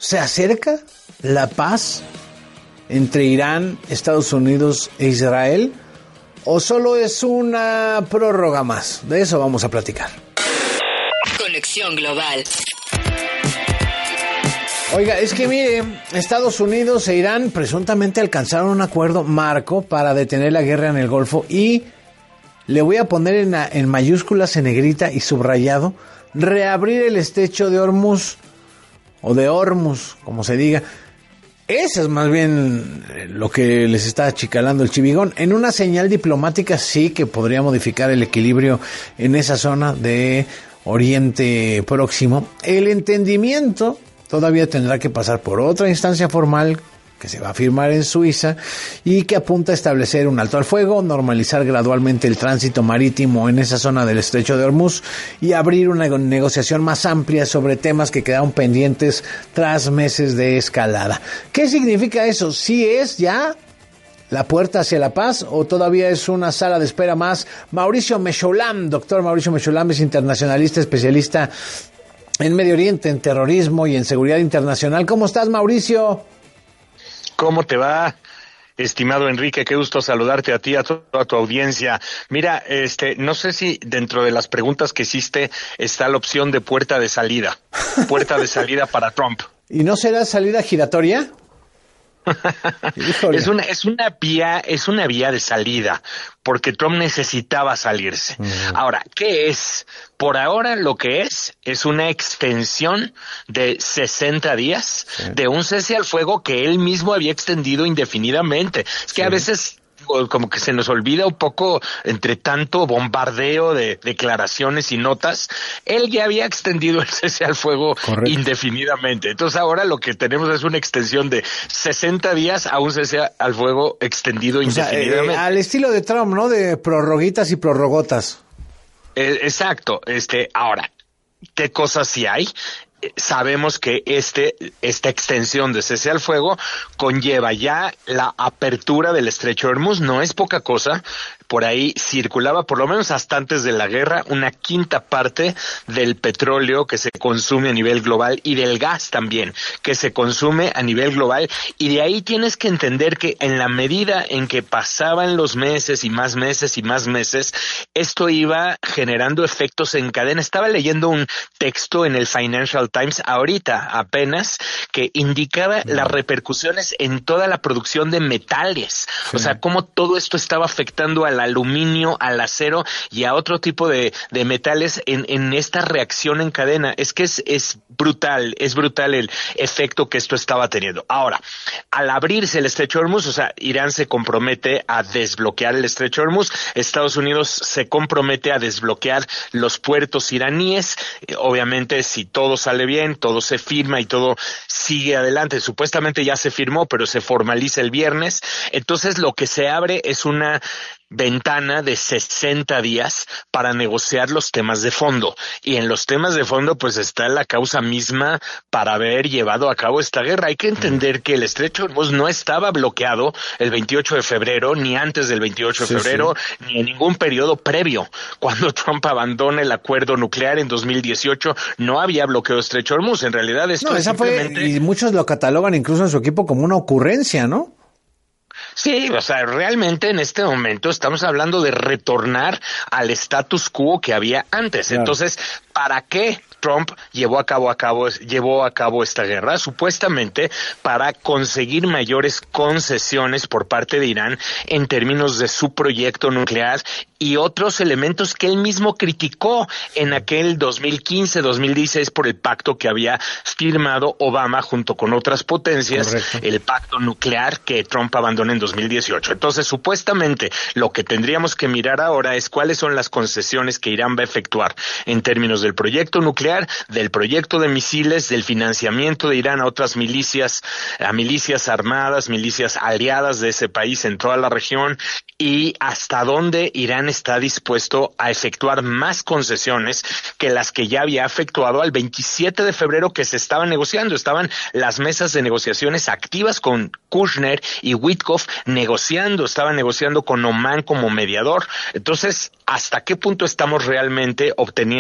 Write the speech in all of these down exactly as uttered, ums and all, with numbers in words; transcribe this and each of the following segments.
¿Se acerca la paz entre Irán, Estados Unidos e Israel? ¿O solo es una prórroga más? De eso vamos a platicar. Conexión Global. Oiga, es que mire, Estados Unidos e Irán presuntamente alcanzaron un acuerdo marco para detener la guerra en el Golfo y le voy a poner en, en mayúsculas, en negrita y subrayado, reabrir el estrecho de Hormuz, o de Hormuz, como se diga. Eso es más bien lo que les está achicalando el chivigón. En una señal diplomática sí que podría modificar el equilibrio en esa zona de Oriente Próximo. El entendimiento todavía tendrá que pasar por otra instancia formal que se va a firmar en Suiza y que apunta a establecer un alto al fuego, normalizar gradualmente el tránsito marítimo en esa zona del estrecho de Hormuz y abrir una negociación más amplia sobre temas que quedaron pendientes tras meses de escalada. ¿Qué significa eso? ¿Sí es ya la puerta hacia la paz o todavía es una sala de espera más? Mauricio Mechoulam, doctor Mauricio Mechoulam, es internacionalista, especialista en Medio Oriente, en terrorismo y en seguridad internacional. ¿Cómo estás, Mauricio? ¿Cómo te va, estimado Enrique? Qué gusto saludarte a ti, a toda tu audiencia. Mira, este, no sé si dentro de las preguntas que hiciste está la opción de puerta de salida, puerta de salida para Trump. ¿Y no será salida giratoria? es una es una vía es una vía de salida porque Trump necesitaba salirse. Uh-huh. Ahora, ¿qué es? Por ahora lo que es es una extensión de sesenta días sí. de un cese al fuego que él mismo había extendido indefinidamente. Es que sí. a veces como que se nos olvida un poco entre tanto bombardeo de declaraciones y notas, él ya había extendido el cese al fuego Correcto. indefinidamente. Entonces ahora lo que tenemos es una extensión de sesenta días a un cese al fuego extendido o indefinidamente. Sea, eh, al estilo de Trump, ¿no? De prorroguitas y prorrogotas. Eh, exacto. Este, ahora, ¿qué cosas sí hay? Sabemos que este esta extensión de cese al fuego conlleva ya la apertura del estrecho de Hormuz. No es poca cosa. Por ahí circulaba, por lo menos hasta antes de la guerra, una quinta parte del petróleo que se consume a nivel global y del gas también que se consume a nivel global. Y de ahí tienes que entender que en la medida en que pasaban los meses y más meses y más meses, esto iba generando efectos en cadena. Estaba leyendo un texto en el Financial Times ahorita apenas que indicaba las repercusiones en toda la producción de metales. Sí. O sea, cómo todo esto estaba afectando al aluminio, al acero y a otro tipo de, de metales en, en esta reacción en cadena. Es que es, es brutal, es brutal el efecto que esto estaba teniendo. Ahora, al abrirse el estrecho de Hormuz, o sea, Irán se compromete a desbloquear el estrecho de Hormuz, Estados Unidos se compromete a desbloquear los puertos iraníes. Obviamente, si todo sale bien, todo se firma y todo sigue adelante. Supuestamente ya se firmó, pero se formaliza el viernes. Entonces, lo que se abre es una ventana de sesenta días para negociar los temas de fondo. Y en los temas de fondo pues está la causa misma para haber llevado a cabo esta guerra. Hay que entender que el estrecho de Hormuz no estaba bloqueado el veintiocho de febrero, ni antes del veintiocho de sí, febrero, sí. ni en ningún periodo previo. Cuando Trump abandona el acuerdo nuclear en dos mil dieciocho, no había bloqueo de estrecho de Hormuz. En realidad esto no, es esa simplemente... fue, y muchos lo catalogan incluso en su equipo como una ocurrencia, ¿no? Sí, o sea, realmente en este momento estamos hablando de retornar al status quo que había antes. Claro. Entonces, ¿para qué Trump llevó a cabo a cabo llevó a cabo esta guerra? Supuestamente para conseguir mayores concesiones por parte de Irán en términos de su proyecto nuclear y otros elementos que él mismo criticó en aquel dos mil quince, dos mil dieciséis por el pacto que había firmado Obama junto con otras potencias. Correcto. El pacto nuclear que Trump abandonó en dos mil dieciocho. Entonces, supuestamente, lo que tendríamos que mirar ahora es cuáles son las concesiones que Irán va a efectuar en términos del proyecto nuclear, del proyecto de misiles, del financiamiento de Irán a otras milicias, a milicias armadas, milicias aliadas de ese país en toda la región, y hasta dónde Irán está dispuesto a efectuar más concesiones que las que ya había efectuado al veintisiete de febrero que se estaban negociando. Estaban las mesas de negociaciones activas con Kushner y Witkoff negociando, estaban negociando con Oman como mediador. Entonces, ¿hasta qué punto estamos realmente obteniendo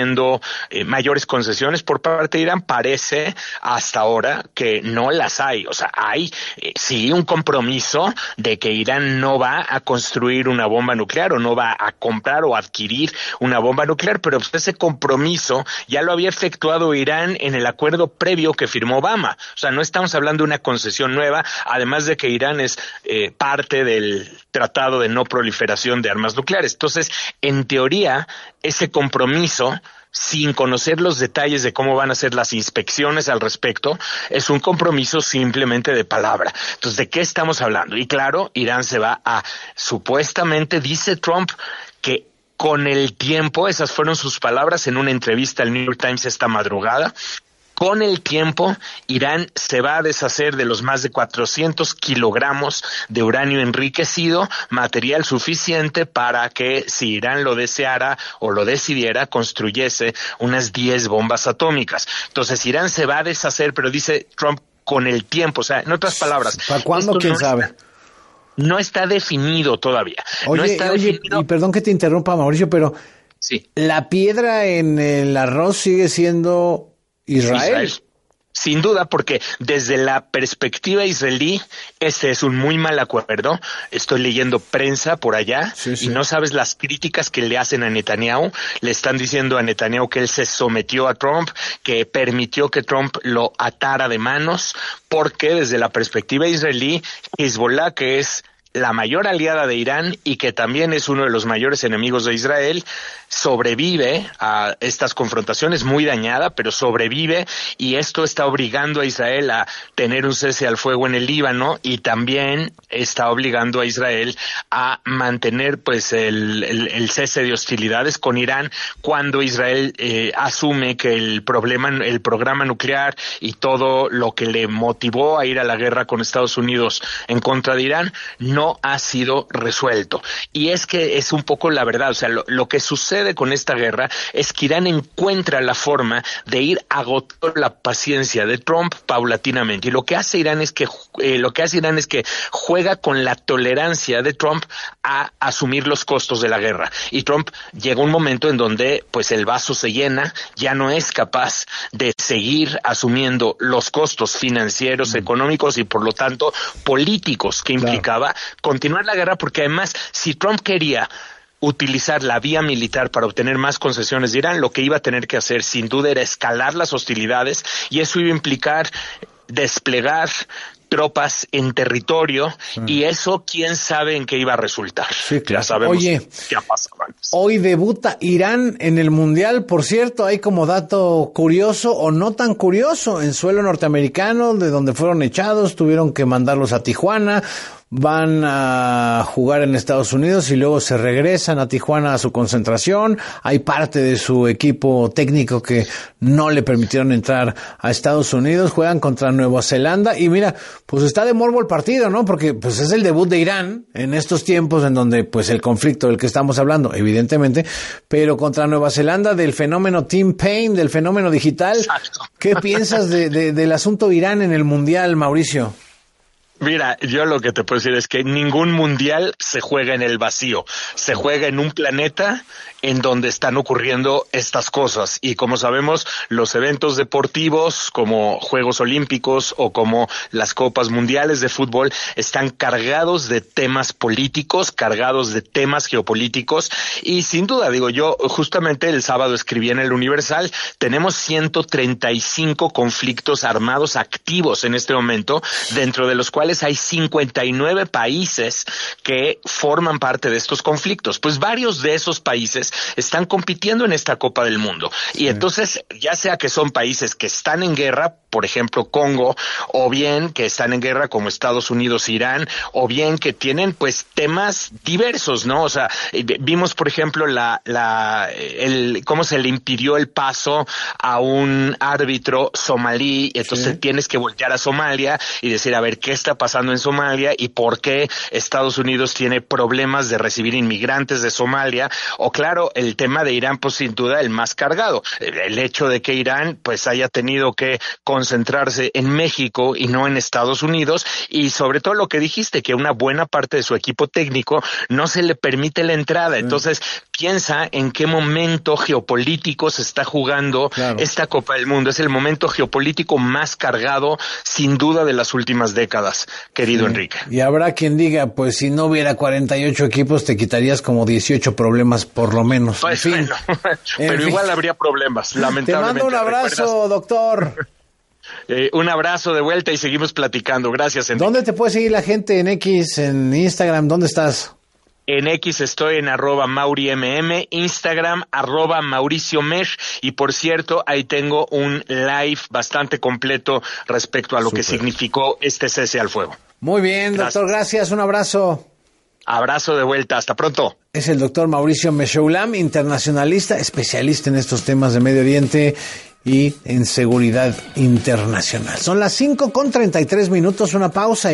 eh, mayores concesiones por parte de Irán. Parece hasta ahora que no las hay. O sea, hay eh, sí un compromiso de que Irán no va a construir una bomba nuclear o no va a comprar o adquirir una bomba nuclear, pero pues ese compromiso ya lo había efectuado Irán en el acuerdo previo que firmó Obama. O sea, no estamos hablando de una concesión nueva, además de que Irán es eh, parte del Tratado de No Proliferación de Armas Nucleares. Entonces, en teoría, ese compromiso, sin conocer los detalles de cómo van a ser las inspecciones al respecto, es un compromiso simplemente de palabra. Entonces, ¿de qué estamos hablando? Y claro, Irán se va a, supuestamente, dice Trump, que con el tiempo, esas fueron sus palabras en una entrevista al New York Times esta madrugada, con el tiempo, Irán se va a deshacer de los más de cuatrocientos kilogramos de uranio enriquecido, material suficiente para que, si Irán lo deseara o lo decidiera, construyese unas diez bombas atómicas. Entonces, Irán se va a deshacer, pero dice Trump, con el tiempo. O sea, en otras palabras, ¿para cuándo? ¿Quién no sabe? Está, no está definido todavía. Oye, no está oye, definido. Y perdón que te interrumpa, Mauricio, pero sí. La piedra en el arroz sigue siendo Israel. Israel. Sin duda, porque desde la perspectiva israelí, este es un muy mal acuerdo. Estoy leyendo prensa por allá sí, sí. y no sabes las críticas que le hacen a Netanyahu. Le están diciendo a Netanyahu que él se sometió a Trump, que permitió que Trump lo atara de manos, porque desde la perspectiva israelí, Hezbollah, que es la mayor aliada de Irán y que también es uno de los mayores enemigos de Israel, sobrevive a estas confrontaciones, muy dañada, pero sobrevive, y esto está obligando a Israel a tener un cese al fuego en el Líbano, y también está obligando a Israel a mantener pues el, el, el cese de hostilidades con Irán cuando Israel eh, asume que el problema, el programa nuclear y todo lo que le motivó a ir a la guerra con Estados Unidos en contra de Irán no ha sido resuelto. Y es que es un poco la verdad, o sea, lo, lo que sucede con esta guerra es que Irán encuentra la forma de ir agotando la paciencia de Trump paulatinamente, y lo que hace Irán es que eh, lo que hace Irán es que juega con la tolerancia de Trump a asumir los costos de la guerra, y Trump llega un momento en donde pues el vaso se llena, ya no es capaz de seguir asumiendo los costos financieros, mm. económicos y por lo tanto políticos que implicaba claro. continuar la guerra, porque además si Trump quería utilizar la vía militar para obtener más concesiones de Irán, lo que iba a tener que hacer sin duda era escalar las hostilidades, y eso iba a implicar desplegar tropas en territorio, sí. y eso quién sabe en qué iba a resultar. Sí, claro. Ya sabemos Oye, qué ha pasado antes. Hoy debuta Irán en el Mundial, por cierto, hay como dato curioso o no tan curioso, en suelo norteamericano, de donde fueron echados, tuvieron que mandarlos a Tijuana, van a jugar en Estados Unidos y luego se regresan a Tijuana a su concentración. Hay parte de su equipo técnico que no le permitieron entrar a Estados Unidos, juegan contra Nueva Zelanda y mira, pues está de morbo el partido, ¿no? Porque pues es el debut de Irán en estos tiempos en donde pues el conflicto del que estamos hablando, evidentemente, pero contra Nueva Zelanda, del fenómeno Team Paine, del fenómeno digital. Exacto. ¿Qué piensas de, de, del asunto Irán en el Mundial, Mauricio? Mira, yo lo que te puedo decir es que ningún mundial se juega en el vacío, se juega en un planeta en donde están ocurriendo estas cosas, y como sabemos, los eventos deportivos como Juegos Olímpicos o como las Copas Mundiales de Fútbol están cargados de temas políticos, cargados de temas geopolíticos, y sin duda, digo yo, justamente el sábado escribí en el Universal, tenemos ciento treinta y cinco conflictos armados activos en este momento, dentro de los cuales hay cincuenta y nueve países que forman parte de estos conflictos. Pues varios de esos países están compitiendo en esta Copa del Mundo. Y sí. entonces, ya sea que son países que están en guerra, por ejemplo Congo, o bien que están en guerra como Estados Unidos, Irán, o bien que tienen pues temas diversos, ¿no? O sea, vimos por ejemplo la, la, el, cómo se le impidió el paso a un árbitro somalí, entonces sí. tienes que voltear a Somalia y decir, a ver, ¿qué está pasando en Somalia y por qué Estados Unidos tiene problemas de recibir inmigrantes de Somalia? O claro, el tema de Irán, pues sin duda el más cargado, el hecho de que Irán pues haya tenido que concentrarse en México y no en Estados Unidos, y sobre todo lo que dijiste, que una buena parte de su equipo técnico no se le permite la entrada. Entonces, piensa en qué momento geopolítico se está jugando claro. esta Copa del Mundo. Es el momento geopolítico más cargado, sin duda, de las últimas décadas, querido sí. Enrique. Y habrá quien diga, pues si no hubiera cuarenta y ocho equipos, te quitarías como dieciocho problemas, por lo menos. Pues en fin. Bueno, pero en igual fin. habría problemas, lamentablemente. Te mando un abrazo, ¿recuerdas? Doctor. Eh, un abrazo de vuelta y seguimos platicando. Gracias, Enrique. ¿Dónde te puede seguir la gente? En X, en Instagram, ¿dónde estás? En X estoy en arroba MauriMM, Instagram arroba Mauricio Mesh, y por cierto, ahí tengo un live bastante completo respecto a lo Super. que significó este cese al fuego. Muy bien, doctor, gracias, gracias. Un abrazo. Abrazo de vuelta, hasta pronto. Es el doctor Mauricio Meshoulam, internacionalista, especialista en estos temas de Medio Oriente y en seguridad internacional. Son las cinco con treinta y tres minutos, una pausa.